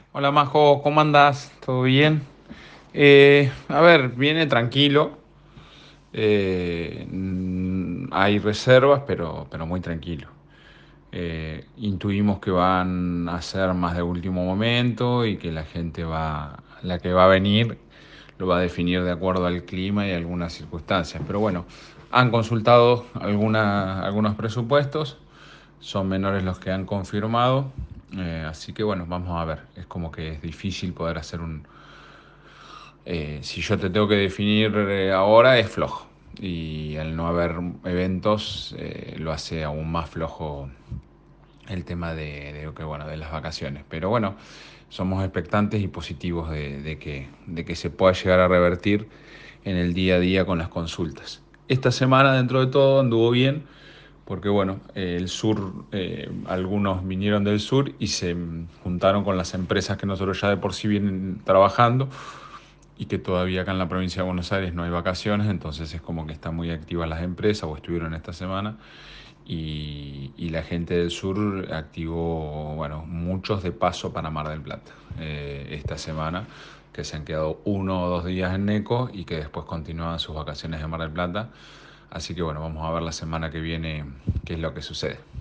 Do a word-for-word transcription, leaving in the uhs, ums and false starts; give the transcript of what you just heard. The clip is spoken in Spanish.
Hola Majo, ¿cómo andás? ¿Todo bien? Eh, a ver, viene tranquilo. Eh, mm, hay reservas, pero, pero muy tranquilo. Eh, intuimos que van a ser más de último momento y que la gente va, la que va a venir, lo va a definir de acuerdo al clima y algunas circunstancias. Pero bueno, han consultado alguna- algunos presupuestos, son menores los que han confirmado. Eh, así que bueno, vamos a ver. Es como que es difícil poder hacer un... eh, si yo te tengo que definir eh, ahora, es flojo. Y al no haber eventos, eh, lo hace aún más flojo el tema de, de, que, bueno, de las vacaciones. Pero bueno, somos expectantes y positivos de, de que, de que se pueda llegar a revertir en el día a día con las consultas. Esta semana, dentro de todo, anduvo bien, porque bueno, eh, el sur, eh, algunos vinieron del sur y se juntaron con las empresas que nosotros ya de por sí vienen trabajando y que todavía acá en la provincia de Buenos Aires no hay vacaciones, entonces es como que están muy activas las empresas o estuvieron esta semana y, y la gente del sur activó, bueno, muchos de paso para Mar del Plata eh, esta semana, que se han quedado uno o dos días en Neco y que después continúan sus vacaciones en Mar del Plata. Así que bueno, vamos a ver la semana que viene qué es lo que sucede.